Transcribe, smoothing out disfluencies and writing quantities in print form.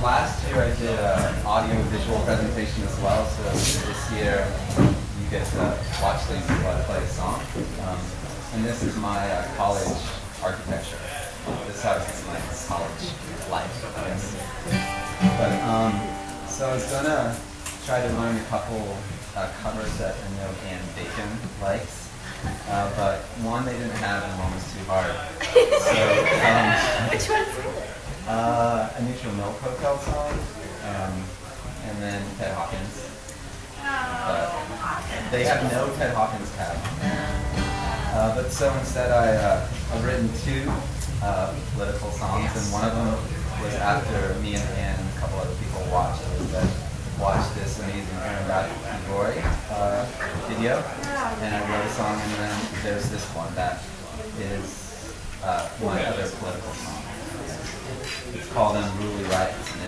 last year I did an audio-visual presentation as well, so this year you get to watch these while I play a song. And this is my college architecture. This is how it's my college life, I guess. But, so I was gonna try to learn a couple covers that I know Ann Bacon likes. But one they didn't have and one was too hard. So, which one's it? A Neutral Milk Hotel song, and then Ted Hawkins. But they have no Ted Hawkins tab. But so instead I've written two political songs, and one of them was after me and Ann and a couple other people watched this amazing Aaron Roy video, and I wrote a song, and then there's this one that is my other political song. It's called Unruly Rights.